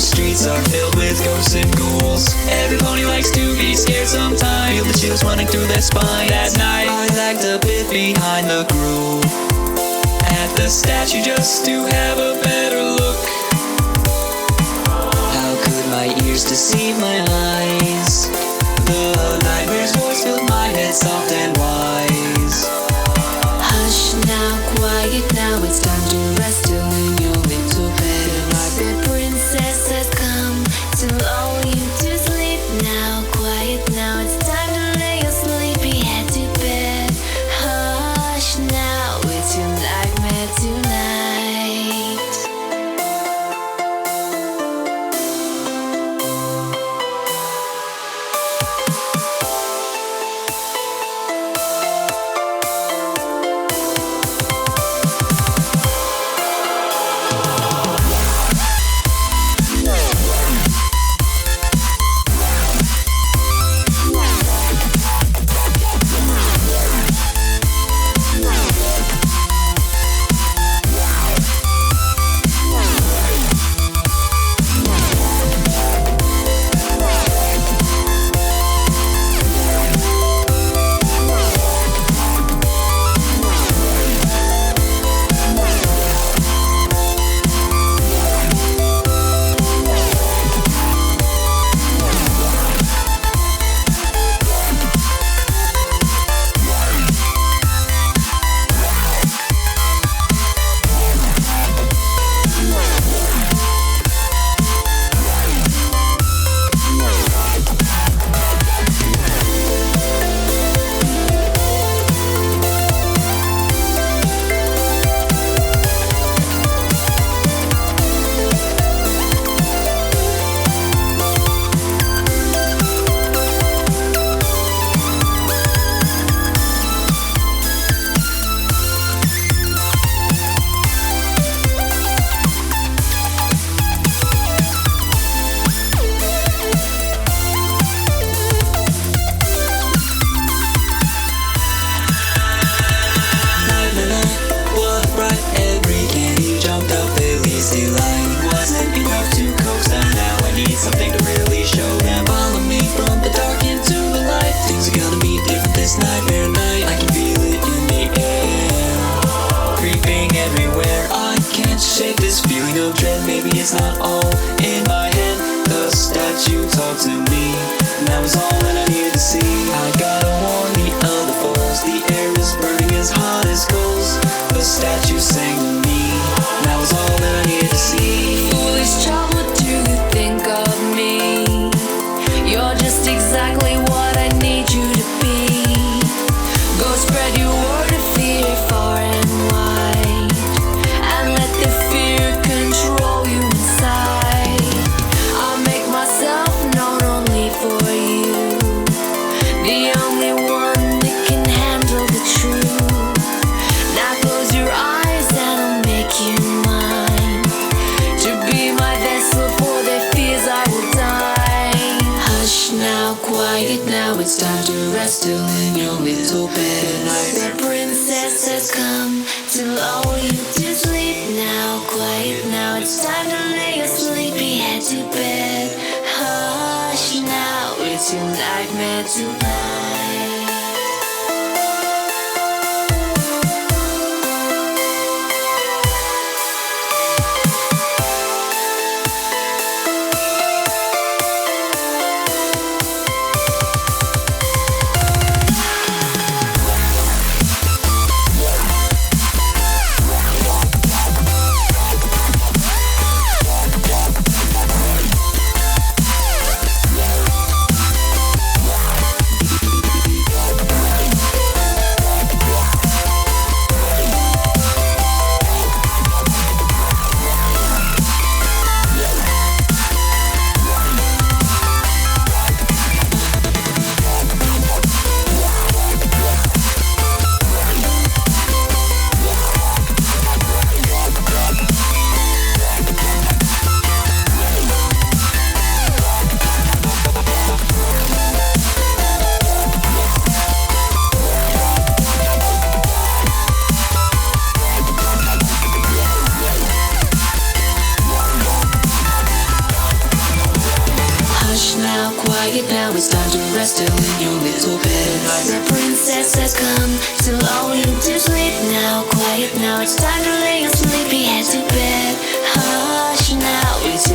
streets are filled with ghosts and ghouls. Every pony likes to be scared sometimes. Feel the chills running through their spine. That night I lagged a bit behind the group at the statue just to have a better look. How could my ears deceive my eyes? The nightmare's voice filled my head soft and wise. Hush now, quiet now, it's time to rest till in your little bed. The princess has come to lull you to sleep now. Quiet now, it's time to lay your sleepy head to bed. Hush now, it's your nightmare tonight. Something to really show them. Follow me from the dark into the light. Things are gonna be different this nightmare night. I can feel it in the air, creeping everywhere. I can't shake this feeling of dread. Maybe it's not all in my head. The statue talked to me, and that was all that I needed to see. I gotta warn the other foes, the air is burning as hot as coals. The statue sang to me, and that was all that I needed to see. Foolish child, what do you think of me? You're just exactly what I need you to be. Go spread your word of fear far and wide, and let the fear control you inside. I'll make myself known only for you, the only one that can handle the truth. Now close your eyes and I'll make you mine, to be my vessel for their fears I will die. Hush now, quiet now, it's time to rest till in your little bed. The princess has come to lull you to sleep now. Quiet now, it's time to lay your sleepy head to bed. Hush now, it's your nightmare tonight. Quiet now, it's time to rest still in your little bed. The princess has come to lull you to sleep now. Quiet now, it's time to lay your sleepy head to bed. Hush now, it's